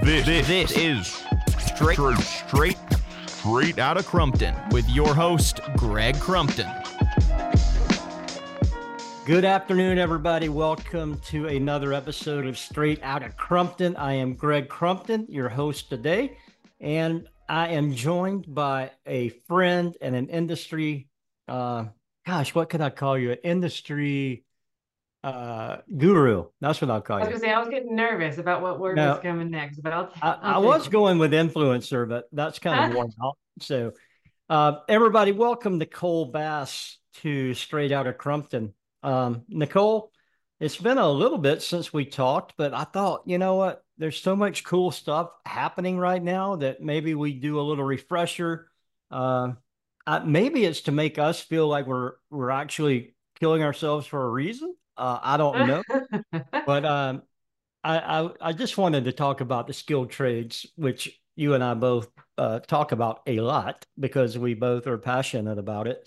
This is straight out of Crumpton with your host, Greg Crumpton. Good afternoon, everybody. Welcome to another episode of Straight Out of Crumpton. I am Greg Crumpton, your host today, and I am joined by a friend and an industry, what could I call you? An industry guru. That's what I'll call you. I was gonna say, I was getting nervous about what word was coming next, but I was going with influencer, but that's kind of worn out. So, everybody, welcome Nicole Bass to Straight Out of Crumpton. Nicole, it's been a little bit since we talked, but I thought, you know what? There's so much cool stuff happening right now that maybe we do a little refresher. Maybe it's to make us feel like we're actually killing ourselves for a reason. I don't know, but I just wanted to talk about the skilled trades, which you and I both talk about a lot because we both are passionate about it.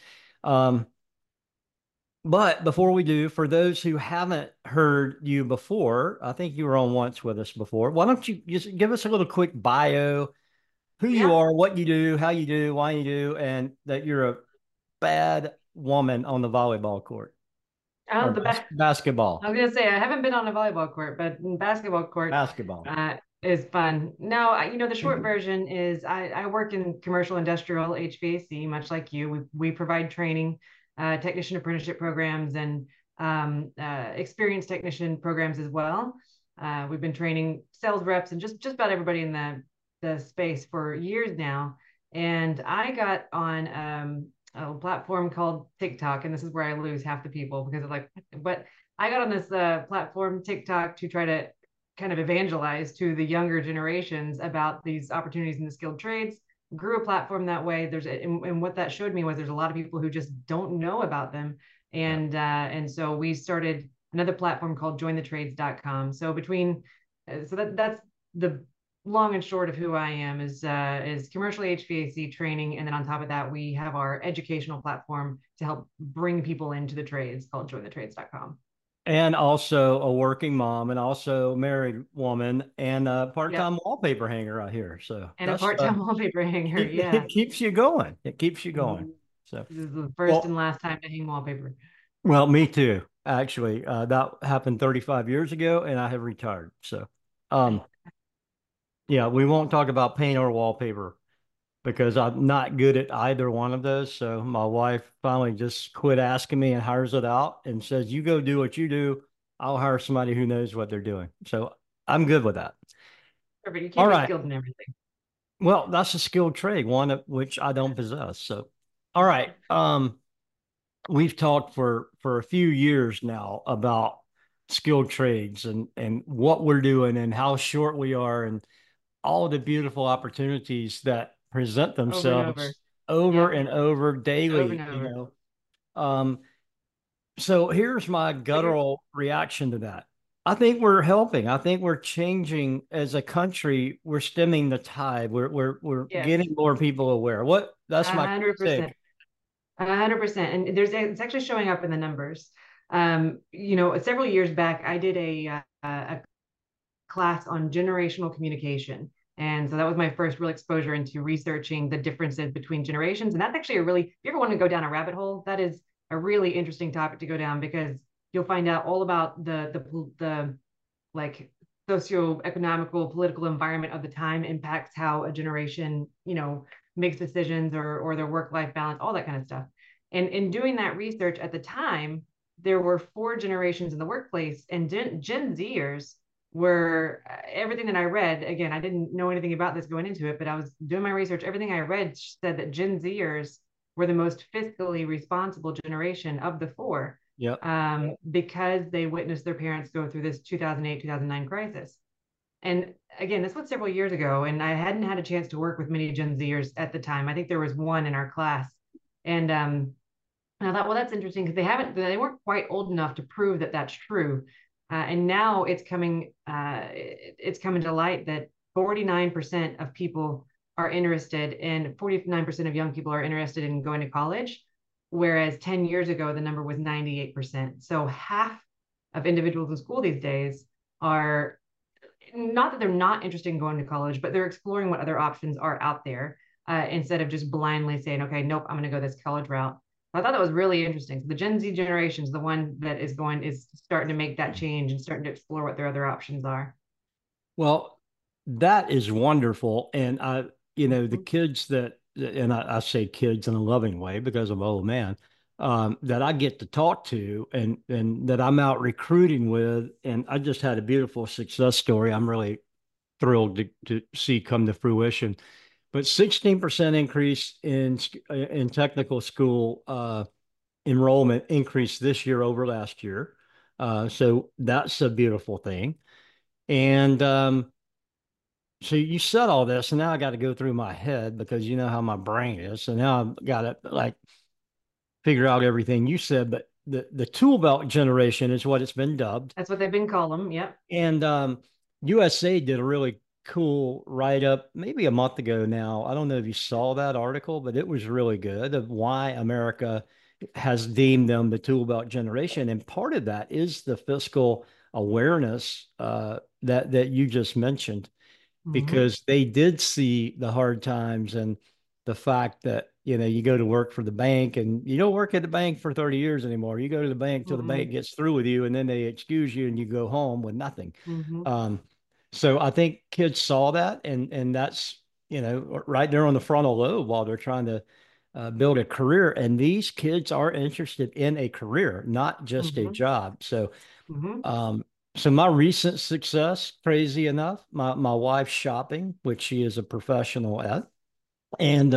But before we do, for those who haven't heard you before, I think you were on once with us before. Why don't you just give us a little quick bio, who you are, what you do, how you do, why you do, and that you're a bad woman on the volleyball court. Oh, Basketball. I was gonna say I haven't been on a volleyball court, but basketball court is fun. No, the short version is I work in commercial industrial HVAC, much like you. We provide training, technician apprenticeship programs, and experienced technician programs as well. We've been training sales reps and just about everybody in the space for years now. And I got on a platform called TikTok, and this is where I lose half the people because of but I got on this platform TikTok to try to kind of evangelize to the younger generations about these opportunities in the skilled trades. Grew a platform that way. And what that showed me was there's a lot of people who just don't know about them, and so we started another platform called jointhetrades.com. So that's the long and short of who I am is commercial HVAC training. And then on top of that, we have our educational platform to help bring people into the trades called jointhetrades.com. And also a working mom and also a married woman and a part-time wallpaper hanger out here. So and a part-time wallpaper hanger. It keeps you going. It keeps you going. So this is the first and last time to hang wallpaper. Well, me too. Actually, that happened 35 years ago and I have retired. So, yeah, we won't talk about paint or wallpaper because I'm not good at either one of those. So my wife finally just quit asking me and hires it out and says, you go do what you do. I'll hire somebody who knows what they're doing. So I'm good with that. Perfect. You can't be skilled in everything. Well, that's a skilled trade, one of which I don't possess. So, all right. We've talked for a few years now about skilled trades and what we're doing and how short we are and all the beautiful opportunities that present themselves over and over daily, so here's my guttural reaction to that. I think we're helping. I think we're changing as a country. We're stemming the tide. We're getting more people aware. That's my 100%. 100%. And it's actually showing up in the numbers. Several years back, I did a class on generational communication. And so that was my first real exposure into researching the differences between generations. And that's actually if you ever want to go down a rabbit hole, that is a really interesting topic to go down because you'll find out all about the socioeconomical political environment of the time impacts how a generation, makes decisions or their work-life balance, all that kind of stuff. And in doing that research at the time, there were 4 generations in the workplace, and Gen Zers were everything that I read. Again, I didn't know anything about this going into it, but I was doing my research. Everything I read said that Gen Zers were the most fiscally responsible generation of the 4. Because they witnessed their parents go through this 2008, 2009 crisis. And again, this was several years ago, and I hadn't had a chance to work with many Gen Zers at the time. I think there was one in our class. And I thought, well, that's interesting because they weren't quite old enough to prove that that's true. And now it's coming to light that 49% of people are interested and 49% of young people are interested in going to college, whereas 10 years ago, the number was 98%. So half of individuals in school these days are not that they're not interested in going to college, but they're exploring what other options are out there instead of just blindly saying, okay, nope, I'm going to go this college route. I thought that was really interesting. So the Gen Z generation is the one that is starting to make that change and starting to explore what their other options are. Well, that is wonderful. And the Mm-hmm. kids that, and I say kids in a loving way because I'm an old man, that I get to talk to and that I'm out recruiting with. And I just had a beautiful success story. I'm really thrilled to see come to fruition. But 16% increase in technical school enrollment increase this year over last year. So that's a beautiful thing. And so you said all this, and now I got to go through my head because you know how my brain is. So now I've got to like figure out everything you said. But the tool belt generation is what it's been dubbed. That's what they've been calling them. Yep. And USA did a really cool write up maybe a month ago now. I don't know if you saw that article, but it was really good of why America has deemed them the tool belt generation. And part of that is the fiscal awareness that you just mentioned, Mm-hmm. because they did see the hard times and the fact that you go to work for the bank and you don't work at the bank for 30 years anymore. You go to the bank till the Mm-hmm. bank gets through with you, and then they excuse you and you go home with nothing. Mm-hmm. um, so I think kids saw that, and that's right there on the frontal lobe while they're trying to build a career, and these kids are interested in a career, not just a Mm-hmm. job. So Mm-hmm. um, so my recent success, crazy enough, my wife's shopping, which she is a professional at, and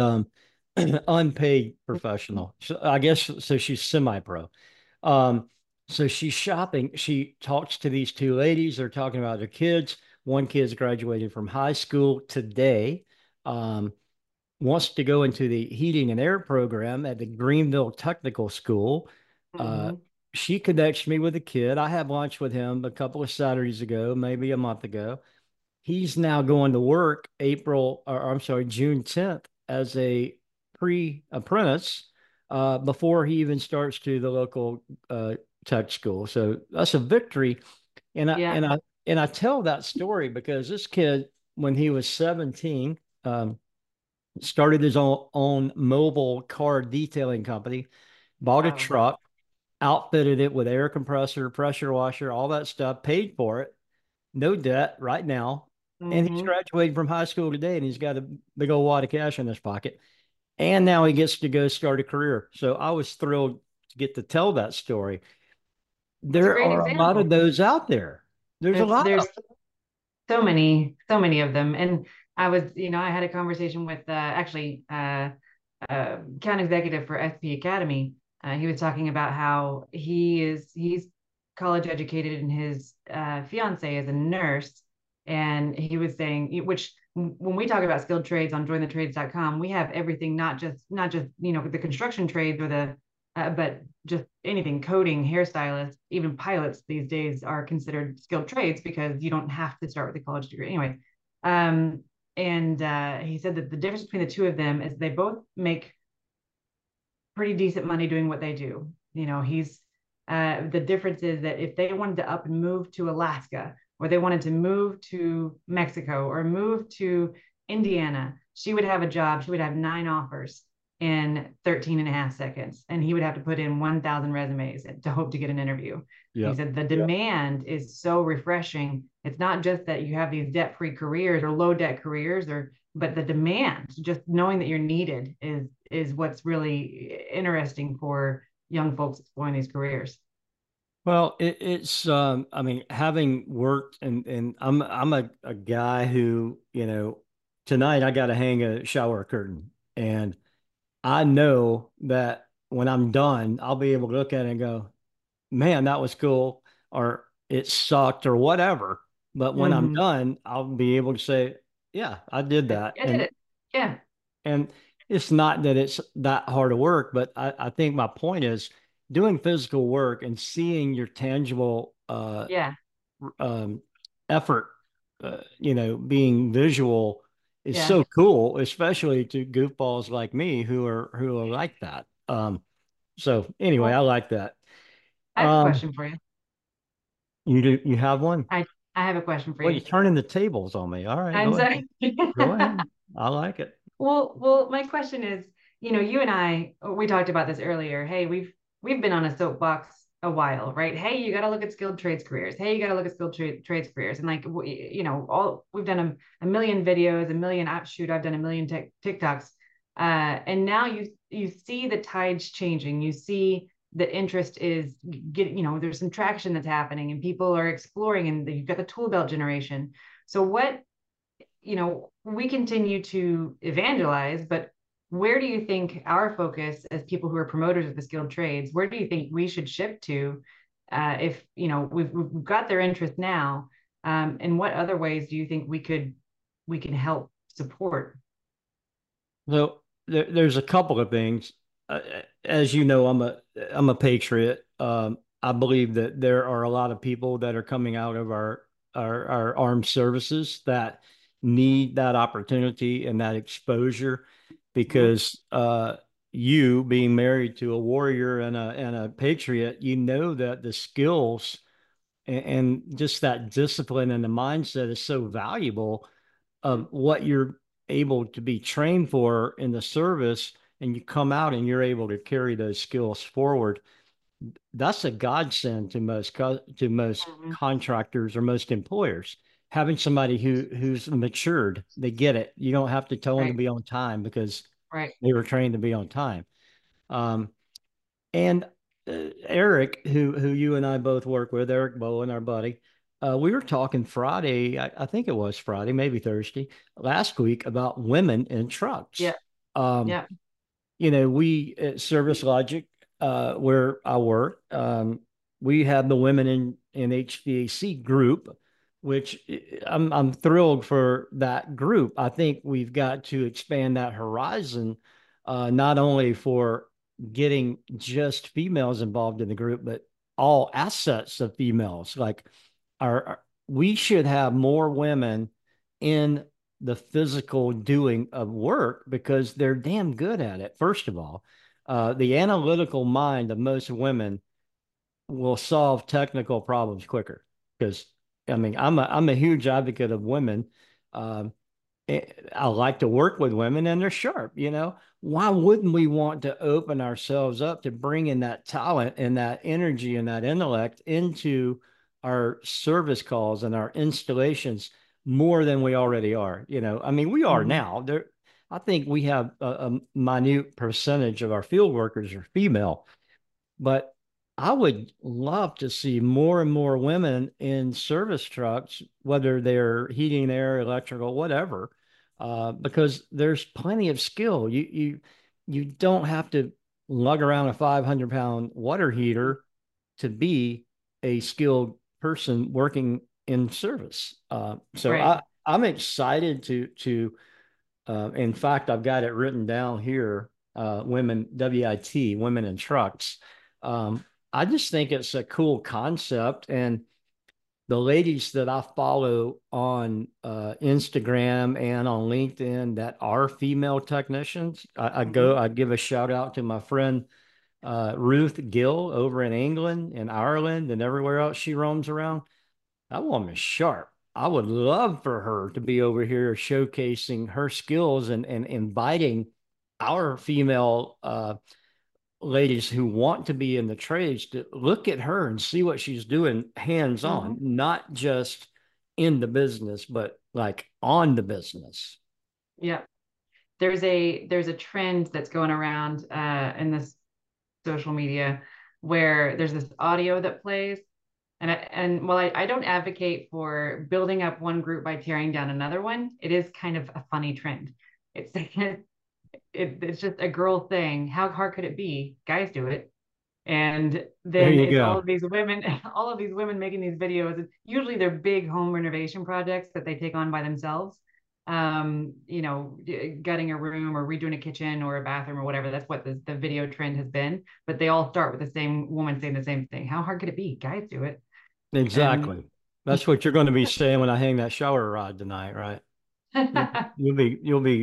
unpaid professional. So I guess so she's semi-pro. Um, so she's shopping. She talks to these two ladies. They're talking about their kids. One kid's graduating from high school today. Um, Wants to go into the heating and air program at the Greenville Technical School. Uh, Mm-hmm. she connects me with a kid. I had lunch with him a couple of Saturdays ago, maybe a month ago. He's now going to work June 10th as a pre-apprentice before he even starts to the local tech school. So that's a victory. And I Yeah. and I and I tell that story because this kid, when he was 17, started his own mobile car detailing company, bought a Wow. truck, outfitted it with air compressor, pressure washer, all that stuff, paid for it, no debt right now. And he's Mm-hmm. graduating from high school today, and he's got a big old wad of cash in his pocket. And now he gets to go start a career. So I was thrilled to get to tell that story. That's a There great are a lot of example. those out there. There's a lot of There's so many of them. And I had a conversation with account executive for SP Academy. He was talking about how he's college educated and his fiance is a nurse. And he was saying, which when we talk about skilled trades on jointhetrades.com, we have everything, not just the construction trades or but just anything, coding, hairstylists, even pilots these days are considered skilled trades because you don't have to start with a college degree anyway. And he said that the difference between the two of them is they both make pretty decent money doing what they do. He's the difference is that if they wanted to up and move to Alaska, or they wanted to move to Mexico, or move to Indiana, she would have a job. She would have 9 offers in 13 and a half seconds. And he would have to put in 1,000 resumes to hope to get an interview. He yeah. said the demand is so refreshing. It's not just that you have these debt-free careers or low debt careers, but the demand, just knowing that you're needed, is what's really interesting for young folks exploring these careers. Well, it's I mean, having worked and I'm a guy who, tonight I got to hang a shower curtain, and I know that when I'm done, I'll be able to look at it and go, man, that was cool, or it sucked, or whatever. But when I'm Mm-hmm. done, I'll be able to say, yeah, I did that. I did it. Yeah. And it's not that it's that hard to work, but I think my point is doing physical work and seeing your tangible Yeah. um, effort, being visual is Yeah. so cool, especially to goofballs like me who are like that. So anyway, I Well, like that. I have a Um, question for you. you have one? I I have a question for Well, you. you're turning the tables on me. All right, I'm go sorry. ahead. Go ahead. I like it. Well, my question is, you and I, we talked about this earlier. Hey, we've been on a soapbox a while, right? Hey, you got to look at skilled trades careers. Hey, you got to look at skilled trades careers. And like, all we've done a million videos, a million shoot, I've done a million TikToks. And now you see the tides changing. You see the interest is getting, there's some traction that's happening and people are exploring and you've got the tool belt generation. So we continue to evangelize, but where do you think our focus as people who are promoters of the skilled trades, where do you think we should shift to if, we've got their interest now, and what other ways do you think we can help support? So there's a couple of things. As you know, I'm a patriot. I believe that there are a lot of people that are coming out of our armed services that need that opportunity and that exposure because you being married to a warrior and a patriot, you know that the skills and just that discipline and the mindset is so valuable of what you're able to be trained for in the service, and you come out and you're able to carry those skills forward. That's a godsend to most contractors or most employers. Having somebody who's matured, they get it. You don't have to tell them to be on time because they were trained to be on time. And Eric, who you and I both work with, Eric Bowen, our buddy, we were talking Friday, I think it was Friday, maybe Thursday, last week about women in trucks. Yeah. Yeah. We at Service Logic, where I work, we have the women in HVAC group, which I'm thrilled for that group. I think we've got to expand that horizon, not only for getting just females involved in the group, but all assets of females. Like we should have more women in the physical doing of work because they're damn good at it. First of all, the analytical mind of most women will solve technical problems quicker because I'm a huge advocate of women. Um, I like to work with women and they're sharp, Why wouldn't we want to open ourselves up to bringing that talent and that energy and that intellect into our service calls and our installations more than we already are? We are now. I think we have a minute percentage of our field workers are female, but I would love to see more and more women in service trucks, whether they're heating, air, electrical, whatever, because there's plenty of skill. You don't have to lug around a 500-pound water heater to be a skilled person working in service. I'm excited to in fact, I've got it written down here. Women, WIT, women in trucks. I just think it's a cool concept. And the ladies that I follow on Instagram and on LinkedIn that are female technicians, I give a shout out to my friend Ruth Gill over in England and Ireland and everywhere else she roams around. That woman is sharp. I would love for her to be over here showcasing her skills and inviting our female ladies who want to be in the trades to look at her and see what she's doing hands on, not just in the business, but like on the business. Yeah. There's a trend that's going around in this social media where there's this audio that plays. And while I don't advocate for building up one group by tearing down another one, it is kind of a funny trend. It's just a girl thing. How hard could it be? Guys do it. And then it's all of these women making these videos. Usually they're big home renovation projects that they take on by themselves. Gutting a room or redoing a kitchen or a bathroom or whatever. That's what the video trend has been. But they all start with the same woman saying the same thing. How hard could it be? Guys do it. Exactly. That's what you're going to be saying when I hang that shower rod tonight, right? You'll be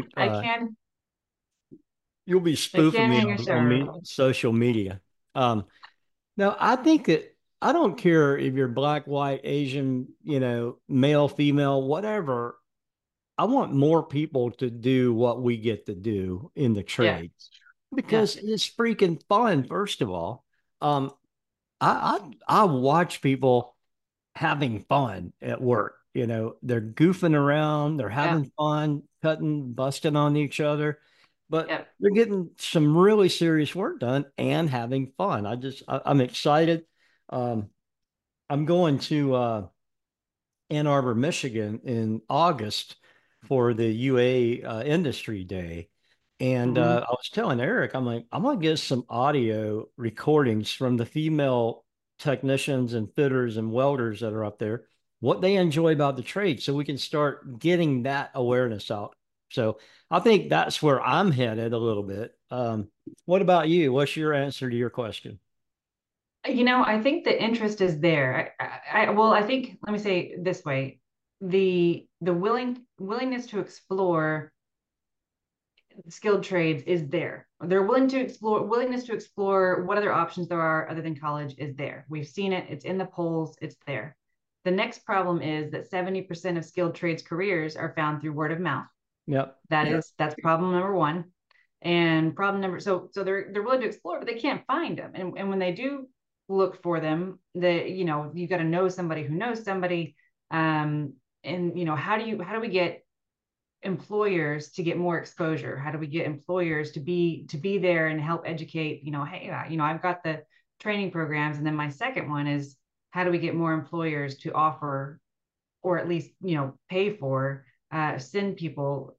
spoofing me on social media. Now I think that I don't care if you're black, white, Asian, male, female, whatever. I want more people to do what we get to do in the Yeah. trades because it's freaking fun. First of all, um, I watch people having fun at work. They're goofing around, they're having fun, cutting, busting on each other, but they're getting some really serious work done and having fun. I'm excited. Um, I'm going to Ann Arbor, Michigan in August for the UA Industry Day. And I was telling Eric, I'm like, I'm going to get some audio recordings from the female technicians and fitters and welders that are up there, what they enjoy about the trade, so we can start getting that awareness out. So I think that's where I'm headed a little bit. What about you? What's your answer to your question? I think the interest is there. Well, I think, let me say it this way, the willingness to explore skilled trades is there. They're willingness to explore what other options there are other than college is there. We've seen it. It's in the polls. It's there. The next problem is that 70% of skilled trades careers are found through word of mouth. Yep. That's problem number one. And problem number, so they're willing to explore, but they can't find them. And when they do look for them, you got to know somebody who knows somebody. And how do we get employers to get more exposure? How do we get employers to be there and help educate? Hey, I've got the training programs, and then my second one is, how do we get more employers to offer, or at least pay for, send people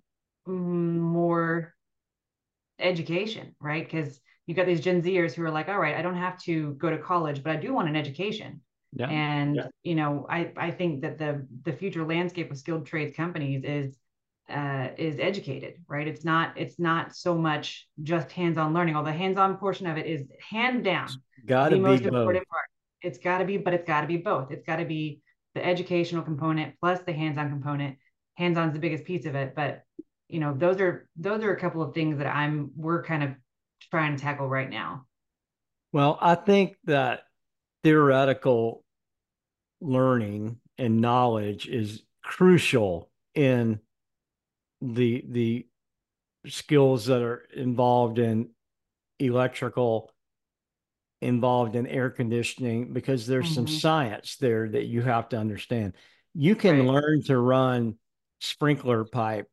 more education, right? Because you got these Gen Zers who are like, all right, I don't have to go to college, but I do want an education. Yeah. And I think that the future landscape of skilled trades companies is educated, right? It's not so much just hands-on learning, although the hands-on portion of it is hand down the most important part. It's got to be, but it's got to be both. It's got to be the educational component plus the hands-on component. Hands-on is the biggest piece of it, but those are a couple of things that we're kind of trying to tackle right now. Well, I think that theoretical learning and knowledge is crucial in the skills that are involved in electrical, involved in air conditioning, because there's some science there that you have to understand. You can learn to run sprinkler pipe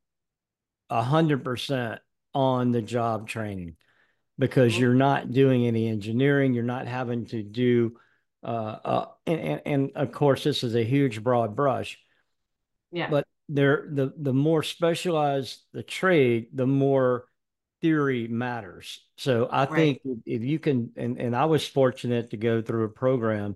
100% on the job training, because you're not doing any engineering. You're not having to do, and of course, this is a huge broad brush. Yeah. But the more specialized the trade, the more theory matters. So I think if you can, and I was fortunate to go through a program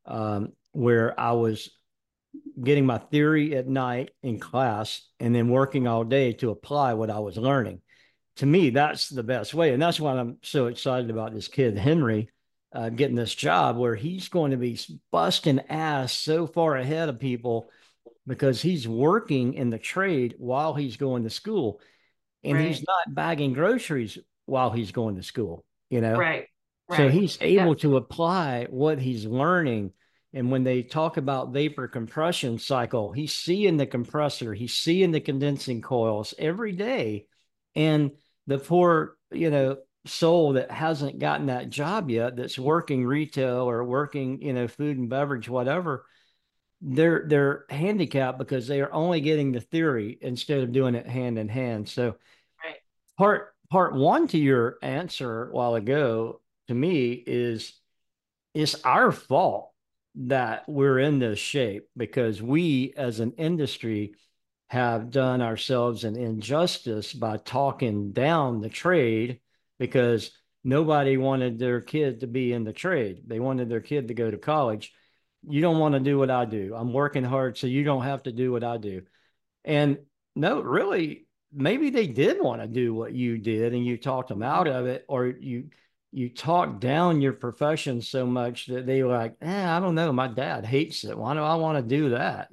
where I was getting my theory at night in class and then working all day to apply what I was learning. To me, that's the best way. And that's why I'm so excited about this kid, Henry, getting this job where he's going to be busting ass so far ahead of people because he's working in the trade while he's going to school. And he's not bagging groceries while he's going to school, Right. So he's able to apply what he's learning. And when they talk about vapor compression cycle, he's seeing the compressor, he's seeing the condensing coils every day. And the poor, soul that hasn't gotten that job yet, that's working retail or working, food and beverage, whatever, they're handicapped because they are only getting the theory instead of doing it hand in hand. So part one to your answer a while ago to me is, it's our fault that we're in this shape, because we as an industry have done ourselves an injustice by talking down the trade, because nobody wanted their kid to be in the trade. They wanted their kid to go to college. You don't want to do what I do. I'm working hard, so you don't have to do what I do. And no, really, maybe they did want to do what you did and you talked them out of it, or you talked down your profession so much that they were like, I don't know, my dad hates it. Why do I want to do that?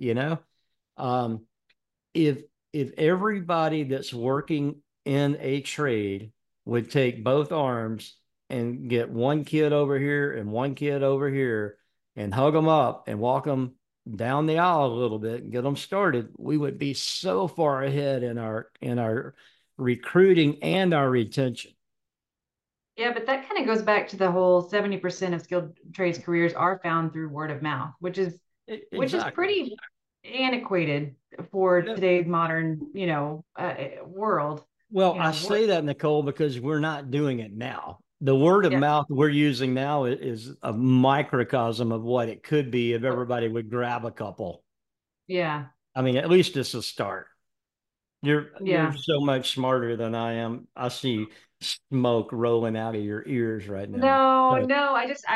If everybody that's working in a trade would take both arms and get one kid over here and one kid over here and hug them up and walk them down the aisle a little bit and get them started, we would be so far ahead in our recruiting and our retention. Yeah, but that kind of goes back to the whole 70% of skilled trades careers are found through word of mouth, which is pretty antiquated for today's modern, world. Well, I say that, Nicole, because we're not doing it now. The word of mouth we're using now is a microcosm of what it could be if everybody would grab a couple. Yeah. I mean, at least it's a start. You're so much smarter than I am. I see smoke rolling out of your ears right now. No,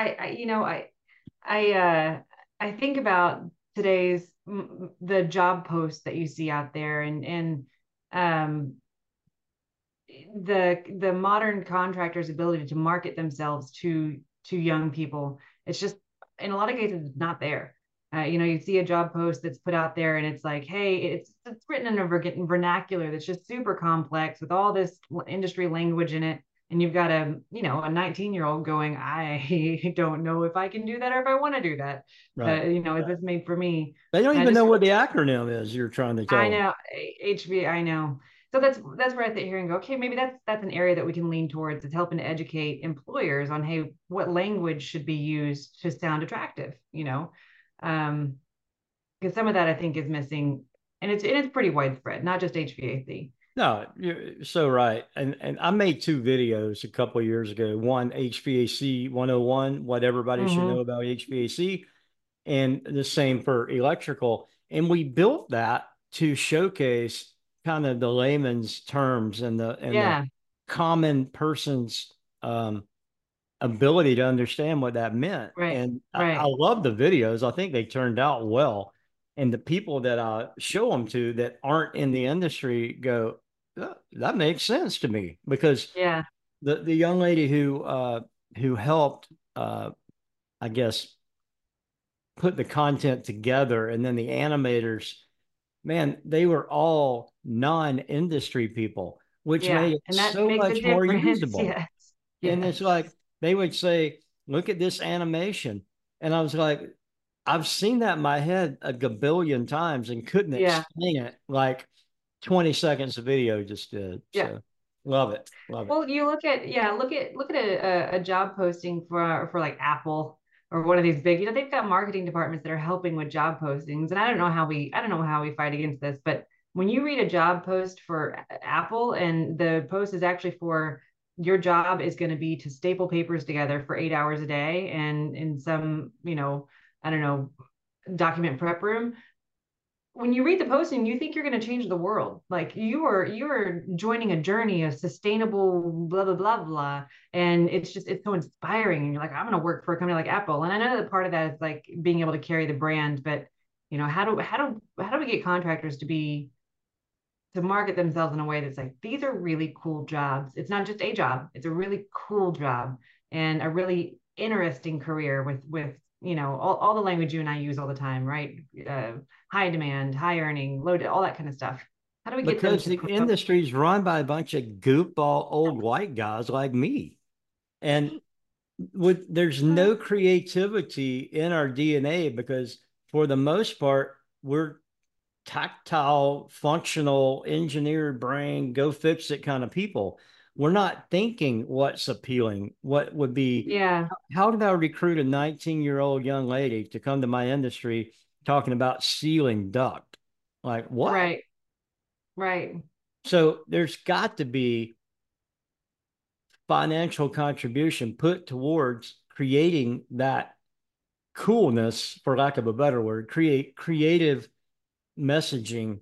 I think about today's the job posts that you see out there, and the modern contractor's ability to market themselves to young people. It's just, in a lot of cases, not there. You see a job post that's put out there and it's like, hey, it's written in a vernacular that's just super complex with all this industry language in it. And you've got a 19-year-old going, I don't know if I can do that or if I want to do that. Right. Is this made for me? They don't even know what the acronym is you're trying to tell them. I know, HV, I know. So that's where I sit here and go, okay, maybe that's an area that we can lean towards. It's helping to educate employers on, hey, what language should be used to sound attractive, because some of that I think is missing, and it's pretty widespread, not just HVAC. No, you're so right. And I made 2 videos a couple of years ago. One, HVAC 101, what everybody should know about HVAC, and the same for electrical. And we built that to showcase kind of the layman's terms and the common person's ability to understand what that meant. Right. And I love the videos. I think they turned out well. And the people that I show them to that aren't in the industry go, that makes sense to me, because the young lady who helped, I guess, put the content together, and then the animators, man, they were all non-industry people, which made it so much more usable. Yes. And it's like, they would say, look at this animation. And I was like, I've seen that in my head a gabillion times and couldn't explain it like 20 seconds of video just did. Yeah. So, love it. Well, you look at a job posting for like Apple or one of these big, they've got marketing departments that are helping with job postings. And I don't know how we fight against this, but when you read a job post for Apple and the post is actually for, your job is going to be to staple papers together for 8 hours a day and in some, I don't know, document prep room. When you read the posting, you think you're going to change the world. Like you are joining a journey of sustainable blah, blah, blah, blah. And it's so inspiring. And you're like, I'm going to work for a company like Apple. And I know that part of that is like being able to carry the brand, but how do we get contractors to market themselves in a way that's like, these are really cool jobs. It's not just a job. It's a really cool job and a really interesting career with all the language you and I use all the time, right? High demand, high earning, low, all that kind of stuff. How do we get because the industry is run by a bunch of goofball old white guys like me, and there's no creativity in our DNA, because for the most part we're tactile, functional, engineered brain, go fix it kind of people. We're not thinking what's appealing, what would be, how did I recruit a 19-year-old young lady to come to my industry talking about sealing duct? Like, what? Right. So there's got to be financial contribution put towards creating that coolness, for lack of a better word, creative messaging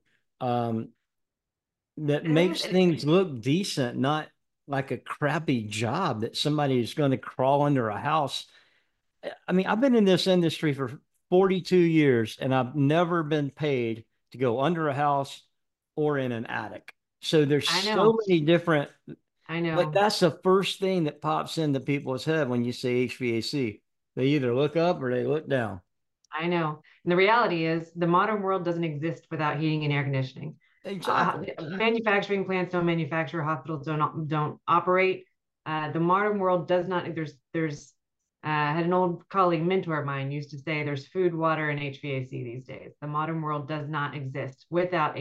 that makes things look decent, not like a crappy job that somebody is going to crawl under a house. I mean, I've been in this industry for 42 years and I've never been paid to go under a house or in an attic. So there's so many different. I know. But that's the first thing that pops into people's head when you say HVAC. They either look up or they look down. I know. And the reality is the modern world doesn't exist without heating and air conditioning. Exactly. Manufacturing plants don't manufacture, hospitals don't operate. The modern world does not, there's I had an old colleague, mentor of mine, used to say there's food, water, and HVAC these days. The modern world does not exist without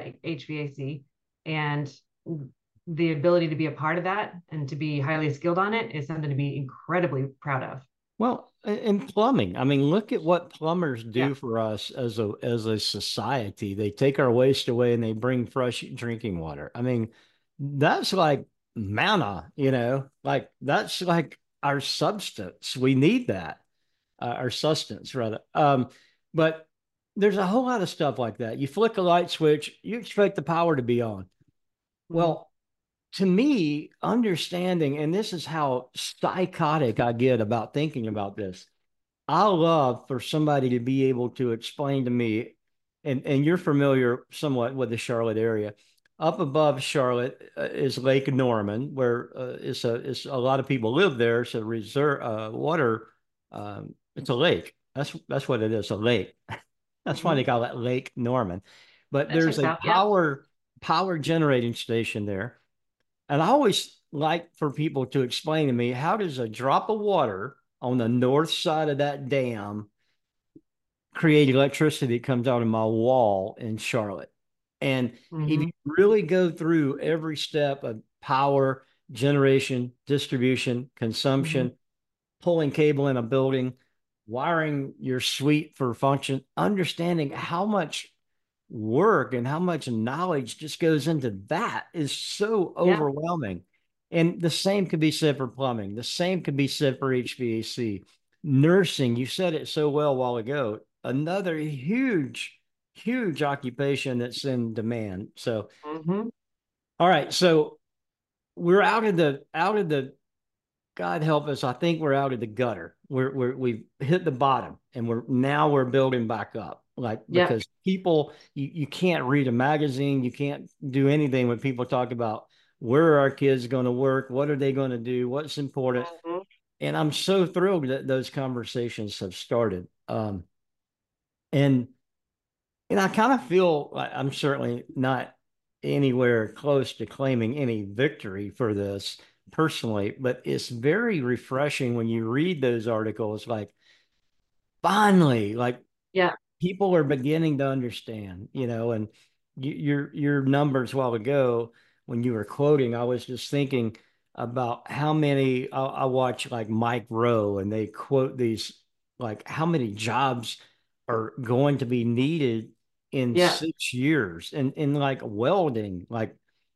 HVAC. And the ability to be a part of that and to be highly skilled on it is something to be incredibly proud of. Well, in plumbing, I mean, look at what plumbers do for us as a society. They take our waste away and they bring fresh drinking water. I mean, that's like manna, like that's like our substance. We need that, our sustenance rather. But there's a whole lot of stuff like that. You flick a light switch, you expect the power to be on. Well, to me, understanding, and this is how psychotic I get about thinking about this. I love for somebody to be able to explain to me, and you're familiar somewhat with the Charlotte area. Up above Charlotte is Lake Norman, where it's a lot of people live there. It's a reserve water. It's a lake. That's what it is. A lake. That's why they call it Lake Norman. But there's a power generating station there. And I always like for people to explain to me, how does a drop of water on the north side of that dam create electricity that comes out of my wall in Charlotte? And if you really go through every step of power, generation, distribution, consumption, pulling cable in a building, wiring your suite for function, understanding how much work and how much knowledge just goes into that is so overwhelming. And the same could be said for plumbing. The same could be said for HVAC. Nursing, you said it so well a while ago, another huge, huge occupation that's in demand. So, all right. So we're out of the, God help us, I think we're out of the gutter. We've hit the bottom and we're building back up. Because people, you can't read a magazine, you can't do anything when people talk about where are our kids going to work, what are they going to do, what's important. And I'm so thrilled that those conversations have started. And I kind of feel like I'm certainly not anywhere close to claiming any victory for this personally, but it's very refreshing when you read those articles, like finally, like people are beginning to understand, and your numbers a while ago when you were quoting, I was just thinking about how many I watch like Mike Rowe and they quote these, like how many jobs are going to be needed in 6 years and in like welding, like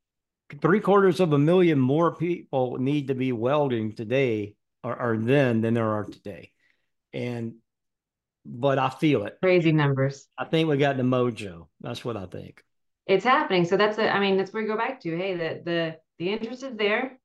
750,000 more people need to be welding today or then than there are today. But I feel it. Crazy numbers. I think we got the mojo. That's what I think. It's happening. So that's I mean, that's where we go back to. Hey, the interest is there.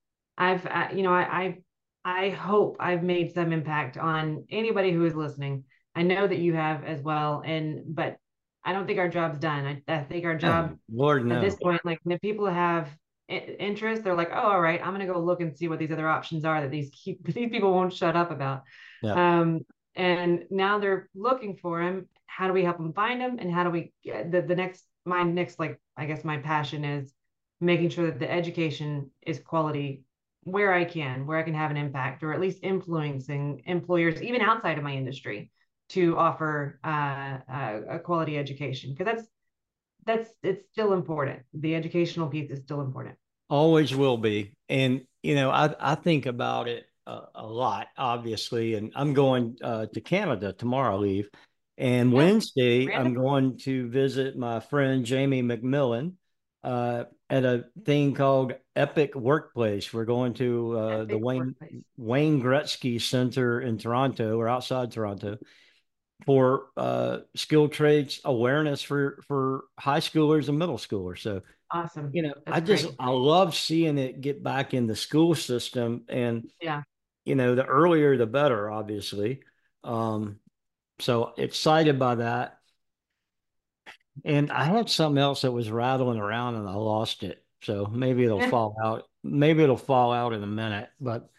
I hope I've made some impact on anybody who is listening. I know that you have as well. But I don't think our job's done. I think our job at this point, like if people have interest, they're like, oh, all right, I'm going to go look and see what these other options are that these people won't shut up about. And now they're looking for him. How do we help them find him? And how do we like, I guess my passion is making sure that the education is quality where I can have an impact, or at least influencing employers, even outside of my industry, to offer a quality education. Because it's still important. The educational piece is still important. Always will be. And, I think about it a lot, obviously. And I'm going to Canada tomorrow, I leave. And Wednesday, I'm going to visit my friend Jamie McMillan at a thing called Epic Workplace. We're going to the Wayne Gretzky Center in Toronto, or outside Toronto, for skilled trades awareness for high schoolers and middle schoolers. So awesome. I love seeing it get back in the school system, and the earlier the better, obviously. So excited by that. And I had something else that was rattling around and I lost it. So maybe it'll fall out. Maybe it'll fall out in a minute. But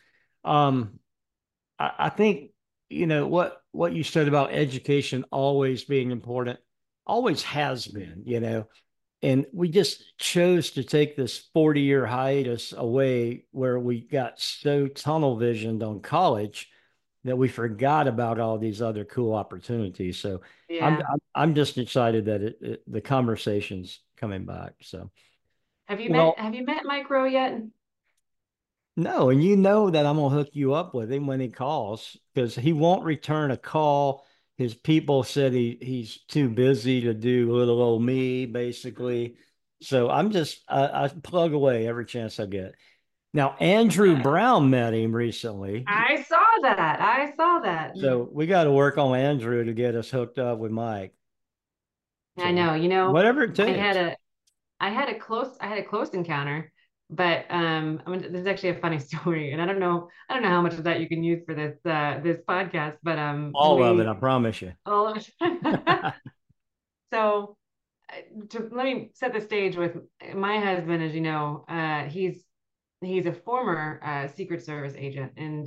I think, what you said about education always being important, always has been, and we just chose to take this 40-year hiatus away where we got so tunnel visioned on college that we forgot about all these other cool opportunities. So Yeah. I'm just excited that the conversation's coming back. So have you met Mike Rowe yet? no, and you know that I'm gonna hook you up with him when he calls because he won't return a call. His people said he's too busy to do little old me, basically. So I plug away every chance I get. Now, Andrew Brown met him recently. I saw that. I saw that. So we got to work on Andrew to get us hooked up with Mike. I So know, whatever it takes. I had a close encounter, but I mean, this is actually a funny story, and I don't know how much of that you can use for this podcast, but All of it, I promise you. all of it. So let me set the stage with my husband. As you know, he's a former Secret Service agent, and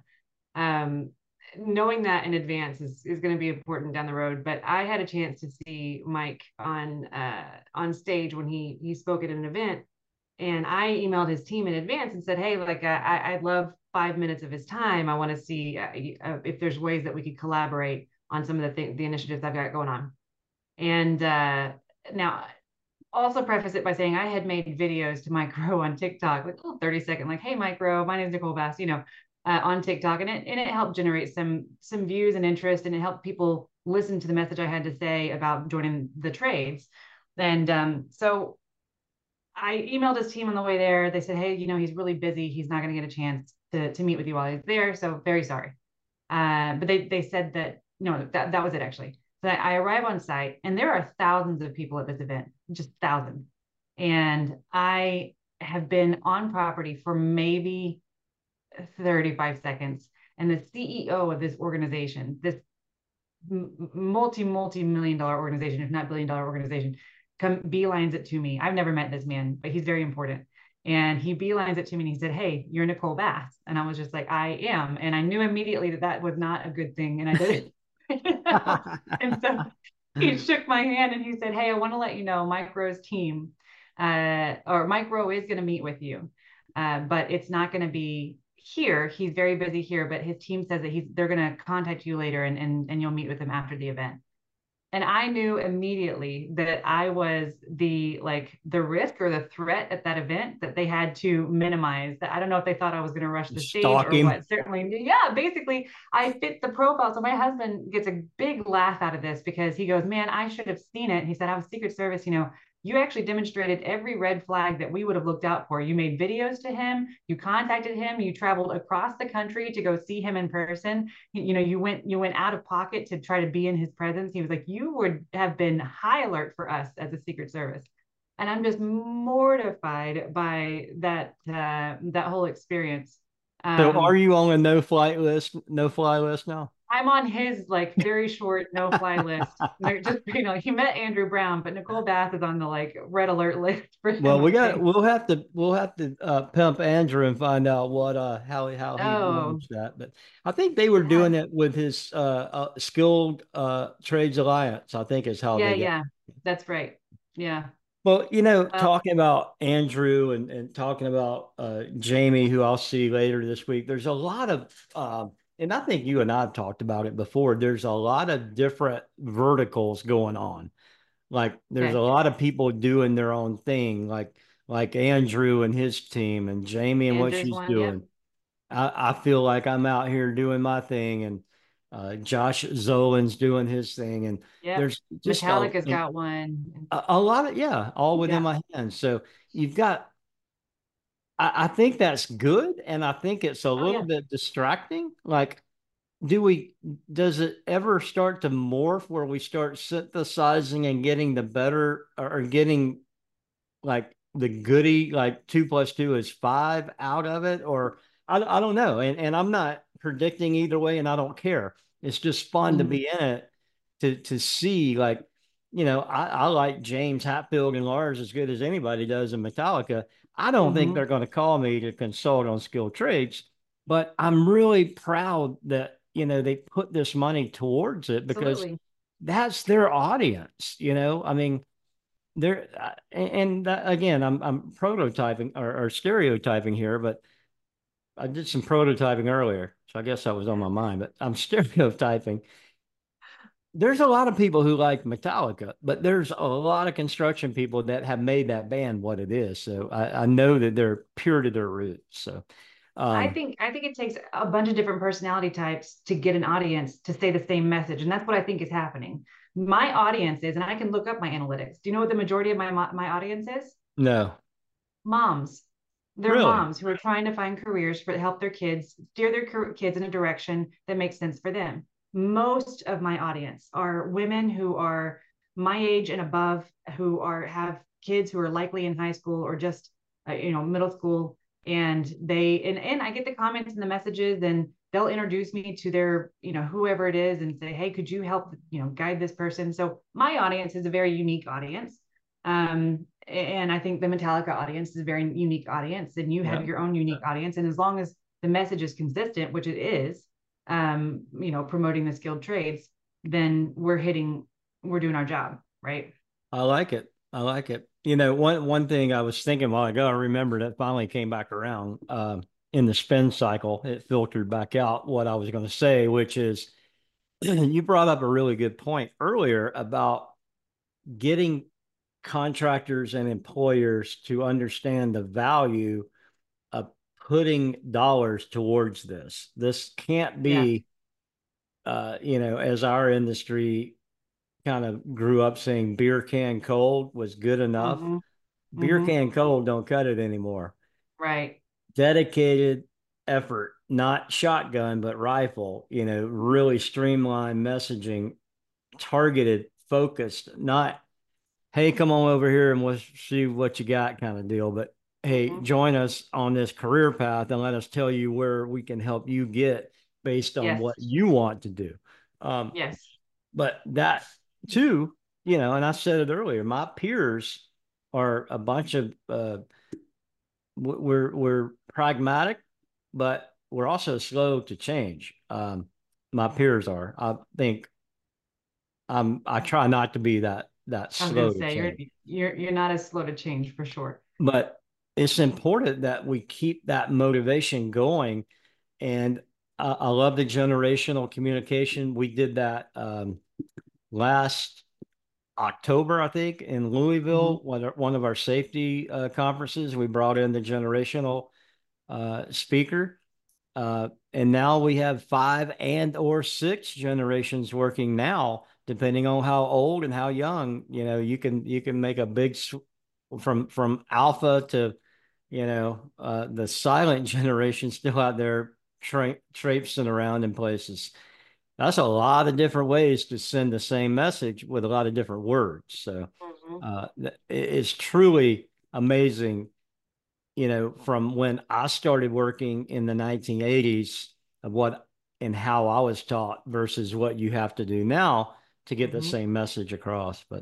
um, knowing that in advance is going to be important down the road. But I had a chance to see Mike on stage when he spoke at an event, and I emailed his team in advance and said, "Hey, like I'd love 5 minutes of his time. I want to see if there's ways that we could collaborate on some of the initiatives I've got going on." And now also preface it by saying I had made videos to Mike Rowe on TikTok, like 30-second, like, "Hey, Mike Rowe, my name is Nicole Bass," on TikTok, and it helped generate some views and interest, and it helped people listen to the message I had to say about joining the trades. And so I emailed his team on the way there. They said, "Hey, he's really busy. He's not going to get a chance to meet with you while he's there. So very sorry." But they said that no, that was it actually. So I arrive on site, and there are thousands of people at this event, just thousands. And I have been on property for maybe 35 seconds. And the CEO of this organization, this multi-million dollar organization, if not billion-dollar organization, beelines it to me. I've never met this man, but he's very important. And he beelines it to me and he said, "Hey, you're Nicole Bass." And I was just like, "I am." And I knew immediately that was not a good thing. And I did it. And so he shook my hand and he said, "Hey, I want to let you know Mike Rowe's team, or Mike Rowe is going to meet with you. But it's not going to be here. He's very busy here, but his team says that they're going to contact you later and you'll meet with him after the event." And I knew immediately that I was the risk or the threat at that event that they had to minimize. That I don't know if they thought I was going to rush the stage or what. Certainly, yeah. Basically, I fit the profile. So my husband gets a big laugh out of this because he goes, "Man, I should have seen it." He said, "I was Secret Service. You actually demonstrated every red flag that we would have looked out for. You made videos to him, you contacted him, you traveled across the country to go see him in person. You went out of pocket to try to be in his presence." He was like, "You would have been high alert for us as a Secret Service." And I'm just mortified by that whole experience. So are you on a no fly list now? I'm on his very short no fly list. Just he met Andrew Brown, but Nicole Bass is on the red alert list for him. Well, we'll have to pimp Andrew and find out what how he managed that. But I think they were doing it with his Skilled Trades Alliance. I think is how they yeah, that's right. Yeah. Well, talking about Andrew and talking about Jamie, who I'll see later this week, there's a lot of and I think you and I have talked about it before. There's a lot of different verticals going on. Like there's a lot of people doing their own thing, like Andrew and his team and Jamie and Andrew's what she's doing. Yep. I feel like I'm out here doing my thing, and Josh Zolan's doing his thing, and there's just Metallica's got one. A lot of all within my hands. So you've got. I think that's good, and I think it's a little bit distracting. Like, does it ever start to morph where we start synthesizing and getting the better or getting like the goody, like 2 + 2 is 5 out of it? Or I don't know. And I'm not predicting either way, and I don't care. It's just fun to be in it to see I like James Hetfield and Lars as good as anybody does in Metallica. I don't think they're going to call me to consult on Skilled Trades, but I'm really proud that, they put this money towards it because that's their audience, I mean, again, I'm prototyping or stereotyping here, but I did some prototyping earlier, so I guess that was on my mind, but I'm stereotyping. There's a lot of people who like Metallica, but there's a lot of construction people that have made that band what it is. So I know that they're pure to their roots. So I think it takes a bunch of different personality types to get an audience to say the same message, and that's what I think is happening. My audience is, and I can look up my analytics. Do you know what the majority of my audience is? no, Moms. They're really, moms who are trying to find careers for help their kids steer their kids in a direction that makes sense for them. Most of my audience are women who are my age and above, who are have kids who are likely in high school or just middle school, and and I get the comments and the messages, and they'll introduce me to their whoever it is and say, hey, could you help guide this person? So my audience is a very unique audience. And I think the Metallica audience is a very unique audience, and you have your own unique audience. And as long as the message is consistent, which it is, promoting the skilled trades, then we're doing our job, right? I like it. I like it. One thing I was thinking a while ago, I remembered it finally came back around. In the spin cycle, it filtered back out what I was going to say, which is you brought up a really good point earlier about getting contractors and employers to understand the value of putting dollars towards this. This can't be, as our industry kind of grew up saying beer can cold was good enough. Beer can cold don't cut it anymore. Right. Dedicated effort, not shotgun, but rifle, really streamlined messaging, targeted, focused, not, hey, come on over here and we'll see what you got kind of deal. But hey, join us on this career path and let us tell you where we can help you get based on what you want to do. Yes. But that too, and I said it earlier, my peers are a bunch of we're pragmatic, but we're also slow to change. My peers are. I think I try not to be that slow to change. You're not as slow to change for sure. But it's important that we keep that motivation going. And I love the generational communication. We did that last October, I think, in Louisville, one of our safety conferences. We brought in the generational speaker. And now we have 5 and or 6 generations working now, depending on how old and how young. You can make a big from alpha to the silent generation still out there traipsing around in places. That's a lot of different ways to send the same message with a lot of different words. So it's truly amazing, from when I started working in the 1980s of what and how I was taught versus what you have to do now to get the same message across. But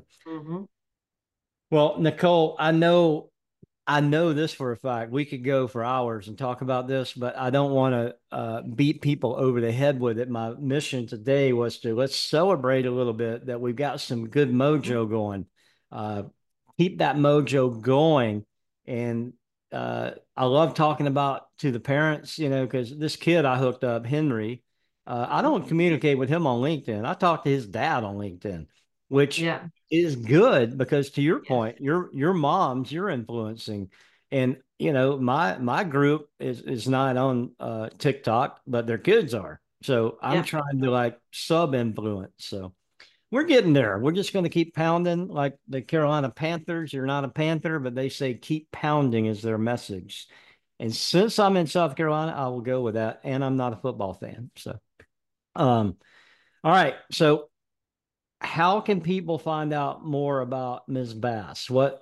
well, Nicole, I know this for a fact. We could go for hours and talk about this, but I don't want to beat people over the head with it. My mission today was to let's celebrate a little bit that we've got some good mojo going. Keep that mojo going. And I love talking about to the parents, because this kid I hooked up, Henry, I don't communicate with him on LinkedIn. I talk to his dad on LinkedIn, which is good because to your point, your moms you're influencing, and my group is not on TikTok, but their kids are. So I'm trying to like sub influence. So we're getting there. We're just going to keep pounding like the Carolina Panthers. You're not a Panther, but they say keep pounding is their message. And since I'm in South Carolina, I will go with that. And I'm not a football fan. So, all right. So how can people find out more about Ms. Bass? What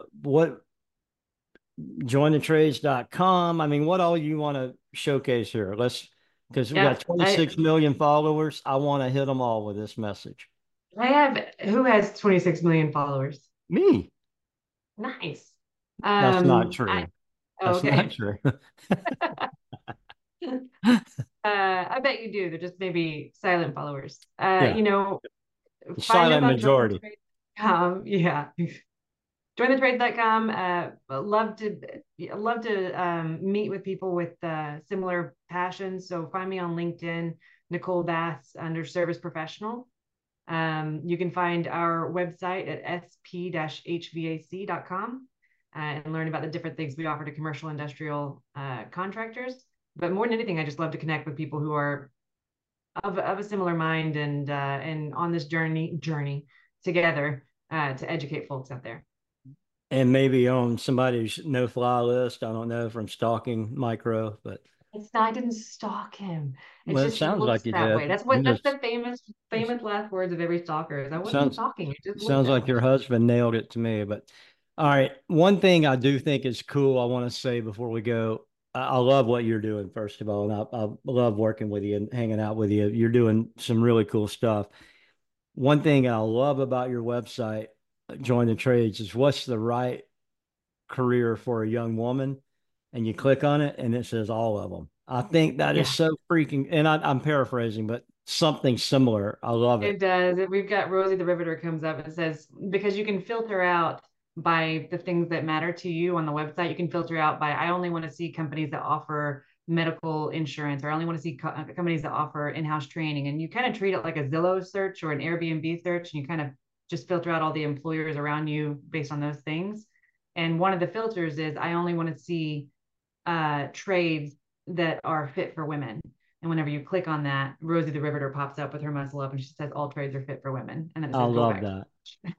jointhetrades.com? I mean, what all you want to showcase here? Because we got 26 million followers. I want to hit them all with this message. Who has 26 million followers? Me. Nice. That's not true. That's not true. I bet you do. They're just maybe silent followers. Silent majority. Yeah. jointhetrades.com. Love to meet with people with similar passions. So find me on LinkedIn, Nicole Bass under Service Professional. You can find our website at sp-hvac.com and learn about the different things we offer to commercial industrial contractors. But more than anything, I just love to connect with people who are of a similar mind and on this journey together to educate folks out there. And maybe on somebody's no-fly list. I don't know, from stalking Micro, but it's not. I didn't stalk him. It just sounds like you did. Way. That's the famous last words of every stalker is I wasn't stalking. It just sounds like your husband nailed it to me. But all right, one thing I do think is cool, I want to say before we go. I love what you're doing, first of all, and I love working with you and hanging out with you. You're doing some really cool stuff. One thing I love about your website, Join the Trades, is what's the right career for a young woman, and you click on it and it says all of them. I think that is so freaking, and I'm paraphrasing, but something similar. I love it. It does. We've got Rosie the Riveter comes up and says, because you can filter out by the things that matter to you on the website. You can filter out by, I only want to see companies that offer medical insurance, or I only want to see companies that offer in-house training. And you kind of treat it like a Zillow search or an Airbnb search, and you kind of just filter out all the employers around you based on those things. And one of the filters is, I only want to see trades that are fit for women. And whenever you click on that, Rosie the Riveter pops up with her muscle up and she says all trades are fit for women. And then it says, I love that.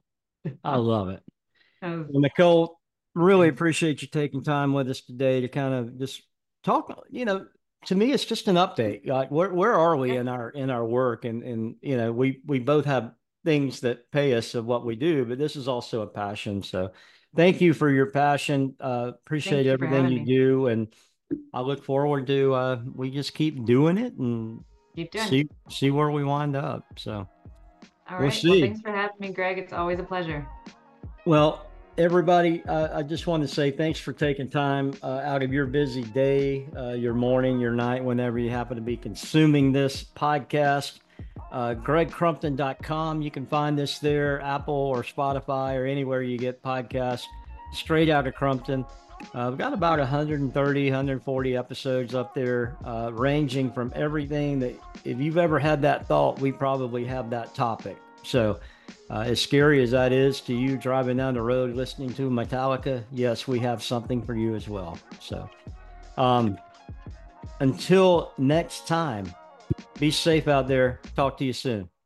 I love it. Well, Nicole, really appreciate you taking time with us today to kind of just talk. To me, it's just an update. Like, where are we in our work? And we both have things that pay us of what we do, but this is also a passion. So thank you for your passion. Appreciate everything you do. And I look forward to we just keep doing it and see where we wind up. So all right. We'll see. Well, thanks for having me, Greg. It's always a pleasure. Well, everybody, I just want to say thanks for taking time out of your busy day, your morning, your night, whenever you happen to be consuming this podcast. GregCrumpton.com. You can find this there, Apple or Spotify or anywhere you get podcasts. Straight Out of Crumpton. We've got about 130, 140 episodes up there, ranging from everything that, if you've ever had that thought, we probably have that topic. So as scary as that is to you driving down the road listening to Metallica, yes, we have something for you as well. So until next time, be safe out there. Talk to you soon.